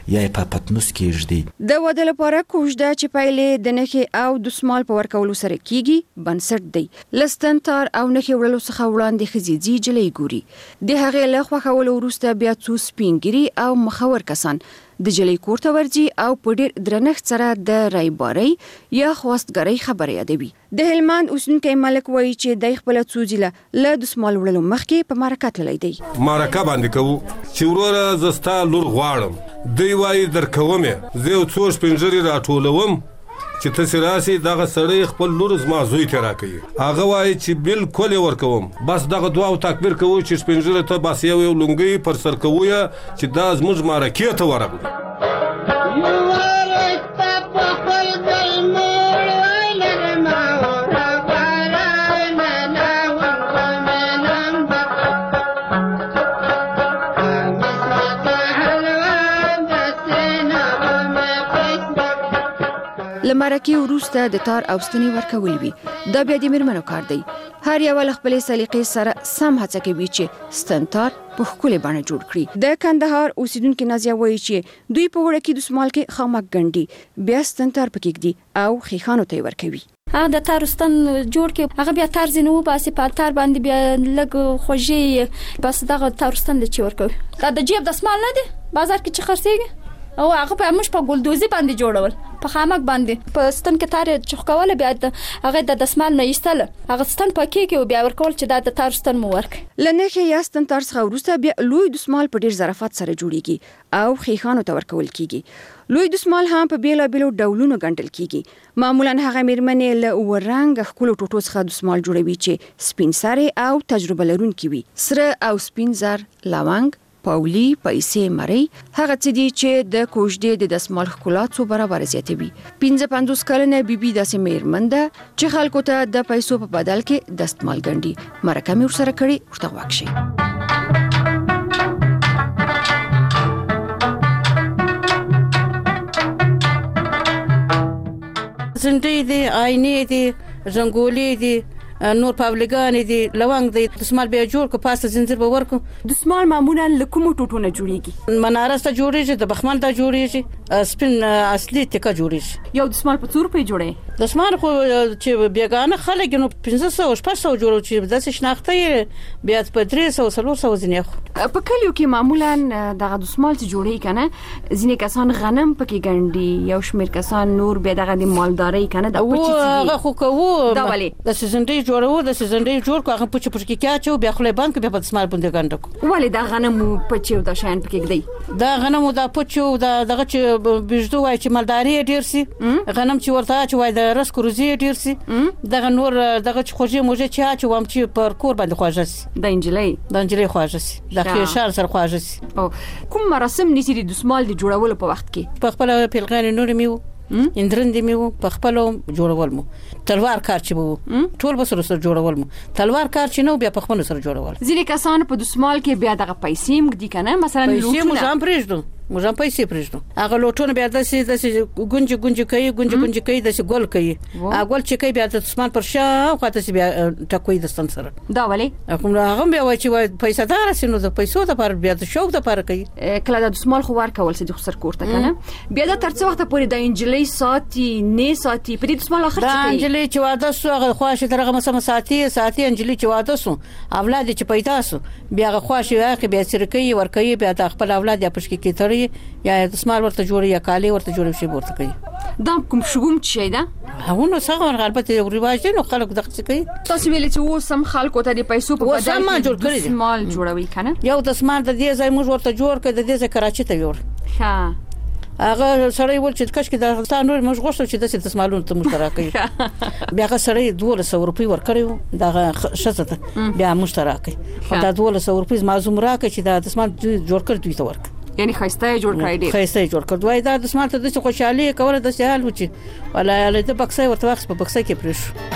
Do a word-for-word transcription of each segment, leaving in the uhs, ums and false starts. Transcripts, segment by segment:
یا په پتنوس کې ږدي. د واده لپاره کوژده چې پایلې د نښې او دسمال په ورکولو سره کیږي بنسټ دی. لستن تار او نښې وړلو څخه وړاندې ښځې ځي جلۍ ګوري. د هغې له خوښولو وروسته بیا څو سپینګیري او مخور کسان د جلۍ کور ته ورځي او په ډېر درنښت سره د رایبارۍ یا خواستګرۍ خبره یادوي. د هلمند اوسیدونکی ملک وایي چې د خپل څو ځله له دسمال وړلو مخکې په مرکه تللی دی. مرکه باندې کوو چې وروره زه ستا لور غواړم، دوی وایي درکوم یې، زه یو څو شپینږیري راټولوم چې تاسې راسئ دغه سړی خپل لور زما زوی ته راکوي. هغه وایي چې بالکل یې ورکوم، بس دغه دعا او تکبیر کوو چې شپینږیري ته بس یو یو لونګۍ پر سر کوو یې چې دا زموږ مرکې ته ورغلو. لمرکی وروسته د تار او ستنې ورکول وي. دا بیا د میرمنو کار دی. هر یو له خپلې سلیقې سره سم هڅه کوي چې ستن تار په ښکلې بڼه جوړ کړي. د کندهار اوسیدونکي نازیه وایي چې دوی په وړه کې دسمال کې خامک ګنډي، بیا ستن تار پکې ږدي او خیخانو ته یې ورکوي. هغه د تارستان جوړ کې هغه بیا تار زینو باسي په تار باندې بیا لګ خوږی بس دغه تارستان د چی ورکوي. دا د جیب دسمال نه دی بازار کې چې خرڅېږي او هغه په موږ په ګلدوزي باندې جوړول، په خامک باندې په ستن کې تار چخکول، بیا د هغه د دسمال نه ایستل هغه ستن پکې کې بیا ورکول چې دا د تار ستن مو ورک. لنه یا ستن تار څخه وروسته بیا لوی دسمال په ډیر ظرافت سره جوړیږي او خیخانو ته ورکول کیږي. لوی دسمال هم په بیلا بیلو ډولونو ګنډل کیږي. معمولا هغه میرمنې له ورنګ خپل ټوټو څخه دسمال جوړوي چې سپین سره او تجربه لرونکي وي. سره او سپین زر، لونګ، پاولی، پیسې، مری هغه څه دي چې د کوژدې د دسمال ښکلا څو برابر زیاتوي. پنځه پنځوس کلنه بیبي داسې میرمن ده چې خلکو ته د پیسو په بدل کې دستمال ګنډي. مرکه مې ورسره کړې، ورته غوږ شئ. زنډې دي، آینې دي، زنګولې دي، نور پاولګانې دي، لونګ دی. دسمال بیا جوړ کو پاسه زنجیر به ورکو. دسمال معمولا له کومو ټوټو نه جوړیږي؟ منارس ته جوړیږي، د بخمل ته جوړیږي، سپین اصلي تکه جوړیږي. یو دسمال په څو روپۍ جوړي؟ دسمال خو چې بیگانه خلک نو پنځه سوه شپږ سوه جوړو چې داسې شناخته یې بیا په درې سوه څلور سوه ځینې خو په کلیو کې معمولا دغه دسمال چې جوړي کنه ځینې کسان غنم پکې ګنډي، یو شمېر کسان نور به دغه د مالداري کنه د پچې هغه خو کوو دا ولې د سزنډي جوړو د سزنډي جوړ کو هغه پچې پچې کې اچو بیا خلې بانک بیا په دسمال باندې ګنډو. ولې دا غنم پچې او د شان پکې ګدي؟ دا غنم دا پچو دا دغه چې بجدو وای چې مالداري ډیر سي، غنم چې ورته چې وای د رس کروزي ډیر سي، دغه نور دغه چې خوږی موجه چې چې وام چې پر کور باندې خواږه سي. د انجلۍ د انجلۍ خواږه سي، د خیشار سره خواږه سي. او کوم مراسم نيسي د دسمال د جوړولو په وخت کې؟ په خپل پیلغان نور میو اندرندې میو په خپل جوړول مو تلوار کار چې وو ټول بسره سره جوړول مو تلوار کار چې نو بیا په خپل سره جوړول. ځینې کسان په دسمال کې بیا دغه پیسې مګدي کنه مثلا پیسې مو ځم پرېږدو موږ هم پیسې پرېږدو. هغه لوټونه بیا داسې داسې ګونجې ګونجې کوي ګونجې ګونجې کوي داسې ګل کوي. هغه ګل چې کوي بیا د دسمال پر شا خواته بیا ټکوي د ستن سره. دا ولې هغه بیا وایي چې وای پیسې دار سي نو د پیسو د پر بیا د شوق د پر کوي. کله د دسمال خو ورکول سي د خسر کوړه کنه بیا د ترڅ وخت پورې د انجلۍ ساتي نه ساتي په دې دسمال اخر څه کوي؟ د انجلۍ چې واده سو هغه خواشه درغه مسم ساتي ساتي انجلۍ چې واده سو اولاد چې پیدا سو بیا هغه خواشه هغه بیا سر کوي ور کوي بیا د خپل اولاد یا پښکې کې تړي یا دسمال ورته جوړي یا کالي ورته جوړي شي ورته کوي. دا کوم شګوم شي دا هغه څنګه البته یو رواج دی نو خلک دغه څه کوي. تاسو ویل چې و سم خلکو ته د پیسو په بدل کې دسمال جوړوي کنه یو دسمال د دې ځای موږ ورته جوړ کړ د دې ځای کراچي ته یور. ها هغه سړی ول چې کښ کې د ستان نور موږ غوښتل چې د دسمالونو ته مشترکې بیا هغه سړی دوه سوه روپۍ ورکړیو دا شته بیا مشترکې دا دوه سوه روپۍ مازوم راکې چې دا دسمال جوړ کړ دوی ته ورک یعنی خسته جوړ کړی دی خسته جوړ کړ دوی دا دسمال ته د خوشحالي کوله د سهال و چې ولا له د بکسې ورته وخت په بکسې کې پرېښ.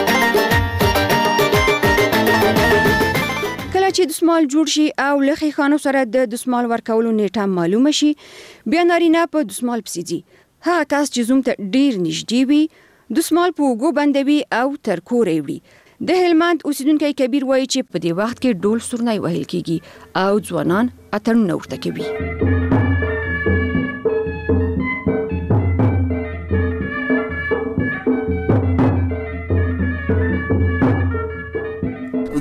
کله چې دسمال جوړ شي او لخي خانو سره د دسمال ورکولو نیټه معلومه شي بیا نارینه په دسمال پسې ځي. هغه کس چې زوم ته ډیر نږدې وي دسمال په وګو بندوي او تر کورې وړي. د هلمند اوسیدونکی کبیر وایي چې په دې وخت کې ډول سورنۍ وهل کیږي او ځوانان اتڼونه ورته کوي.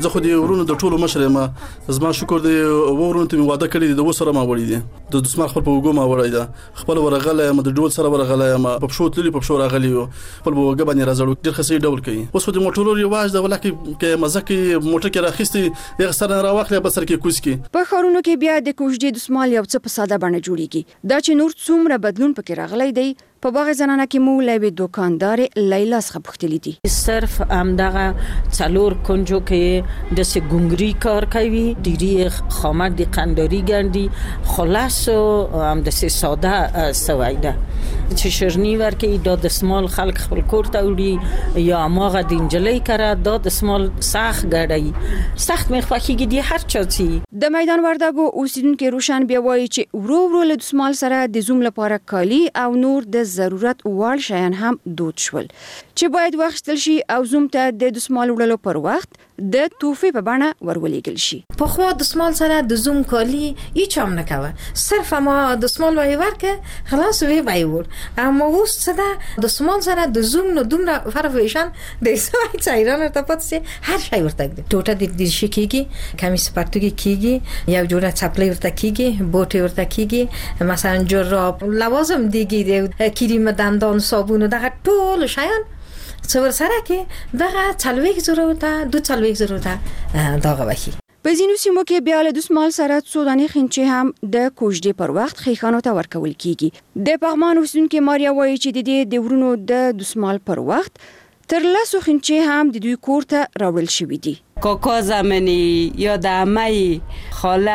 زه خو د ورونو د ټولو مشر ما زما شکر دی ورونو ته واده کړی د وسره ما وړي دي د دسمال خپل په وګو ما وړي دا خپل ورغله ما د ډول سره ورغله ما په شوت للی په شو راغلی خپل وګ باندې راځړو ډیر خسي ډول کوي اوس د موټرو ریواج دا ولکه کې مزه کې موټر کې راخستي یو سره راوخله په سر کې کوز کې په خورونو کې بیا د کوژدې دسمال یو څه په ساده باندې جوړیږي دا چې نور څومره بدلون پکې راغلی دی په باغ زنانه کې مو لوي دکاندار لیلا څخه پوښتلې دي صرف همدغه څلور کنجو کې د سګونګري کار کوي ډيري خامک د قنداري ګندي خلاص هم د ساده سوایده چې شرنی ورکې د دسمال خلک خپل کور ته وړي یا ماغه د انجلۍ کرا د دسمال ساخ غړی سخت مخفخیږي دی هر چا چی د میدان وردګو اوسیدونکو روشن بیا وایي چې ورو ورو له دسمال سره د زوم لپاره کالی او نور د ضرورت وړ شیان هم دود شول چې باید واخیستل شي او زوم ته د دسمال وړلو پر وخت د توفي په بڼه ورولېګل شي په خو دسمال سره د زوم کالی هیڅ هم نه کاوه صرف ما دسمال وای ورکه خلاص وی وایور اما اوس صدا دسمال سره د زوم نو دومره فرق ویشان د سوای چایران ته پاتسي هر شی ورته ټوټه د دې شي کیږي کمیس پرتګي کیږي یو جوړه چپلې ورته کیږي بوټي ورته کیږي مثلا جراب لوازم دیږي کریم دندان صابون دغه ټول شیان څور سره کې دغه چلويک ضرورت دو چلويک ضرورت دغه وشي په ځینو سیمو کې بیا له دسمال سره څو دانې خنچې هم د کوژدې پر وخت خیخانو ته ورکول کیږي د پغمان اوسیدونکو ماریا وایي چې د دې د ورونو د دسمال پر وخت تر لاسو خنچې هم د دوی کور ته راوړل شوې دي کاکا زمنی یا د عمه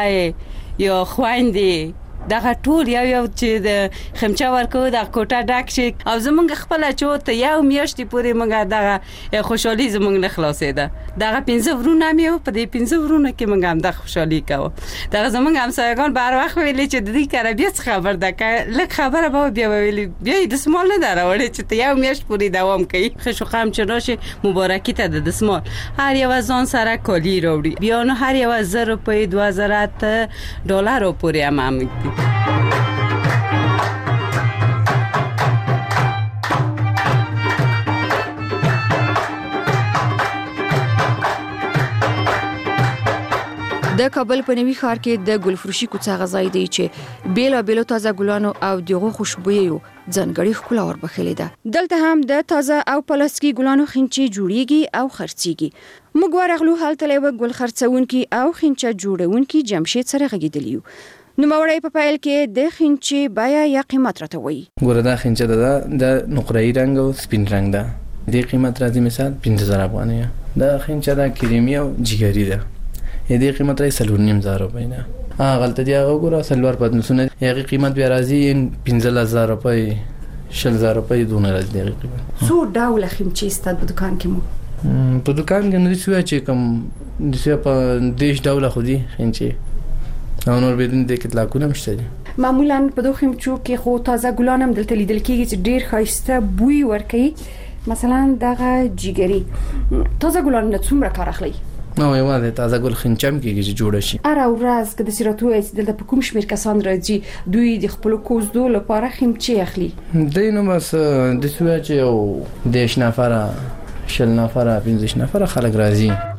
خاله یا خويندې دغه ټول یو یو چې د خمچا ورکو د کوټه ډک شي او زمونږ خپل چوت یو میاشتې پورې موږ دغه خوشحالي زمونږ نه خلاصې ده دغه پنځه ورونه مې په دې پنځه ورونه کې موږ هم د خوشحالي کوو دغه زمونږ همسایگان بهر وخت ویلي چې د دې کار بیا څه خبر ده که لږ خبره به بیا ویلي بیا د دسمال نه راوړي چې ته یو میاشت پورې دوام کوي خشو قم چې راشي مبارکي ته د دسمال هر یو ځان سره کالی راوړي بیا نو هر یو زر روپۍ دوه زره ډالر پورې هم هم د کابل په نوي ښار کې د ګلفروشي کوڅه غځای دی چې بیلا بیلو تازه ګلانو او دغه خوشبويو ځنګړي ښکلا وربخلې ده دلته هم د تازه او پلاستیکي ګلانو خنچې جوړیږي او خرڅيږي موږ ورغلو هلته له ګل خرڅونکي او خنچه جوړونکي جمشید سره غږیدلیو نو مورای په پایل کې د خنچې بیا یا قیمت راته وایي ګوره دا خنچه ده د نقره‌ای رنگ او سپین رنگ ده د قیمت راځي مثال پنځه زره افغانۍ دا خنچه ده کریمي او جګری ده دې قیمت راځي سلور نیم زره روپۍ نه ها غلطه دی هغه ګوره سلور پدنسونه هغه قیمت بیا راځي پنځه زره روپۍ شل زره روپۍ دونه راځي دغه قیمت څو ډول خنچې ستاسو په دکان کې مو په دکان کې نه شوی چې کوم د څه په دیش ډول خو دي خنچې او نور بدون د کتلا کو نه مشته دي معمولا په دوه خنچو کې خو تازه ګلان هم دلته لیدل کېږي چې ډیر ښایسته بوی ورکوي مثلا دغه جګری تازه ګلان نه څومره کار اخلي نو یوازې تازه ګل خنچم کېږي چې جوړ شي اره ورځ که د سیراتو ایت د کوم شمیر کسان راځي دوی د خپل کوزدو لپاره خنچې اخلي دوی نو بس د سویا چې د شنافره شل نفره پنځه نفره خلک راځي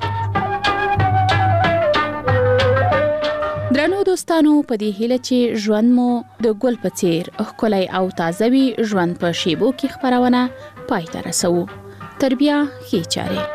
درنو دوستانو په دې هیله چې ژوند مو د ګل په څیر ښکلی او تازه وي ژوند په شیبو کې خبرونه پای ته رسو تربیه ښې چارې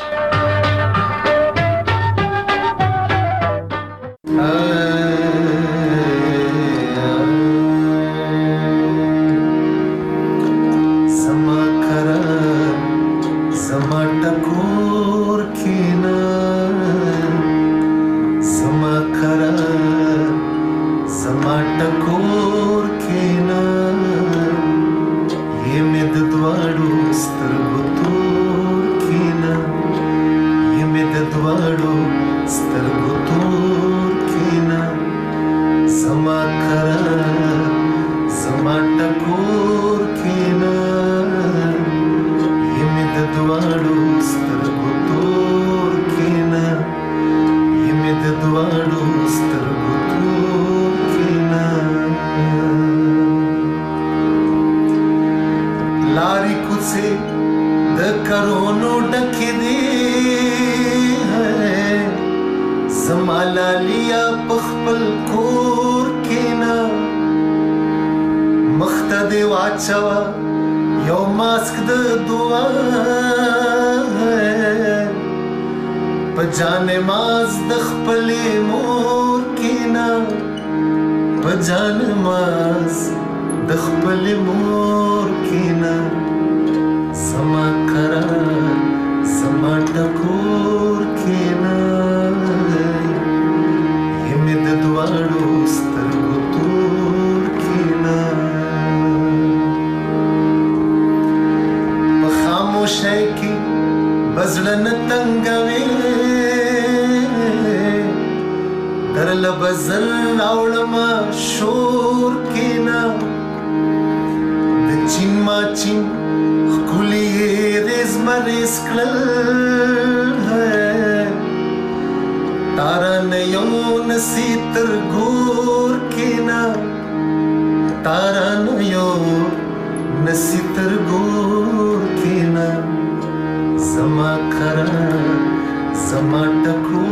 د کرونو ډکې دي زمالالیا پخپل کور کینا مخته دی واچوا یو ماسک د دعا په جان ماز د خپل مور کینا په جان ماز د خپل مور کینا سما کرا سما ټکور کینا همد دواړو سترګو تور کینا په خاموشۍ کې بزړه نه تنګوي در لبزل راوړما شور کینا د چین ما چین خولي رزمرز کړل تارا نه یو نسیتر ګور کینا تارا نه یو نسیتر ګور کینا زما کرا زما ټکو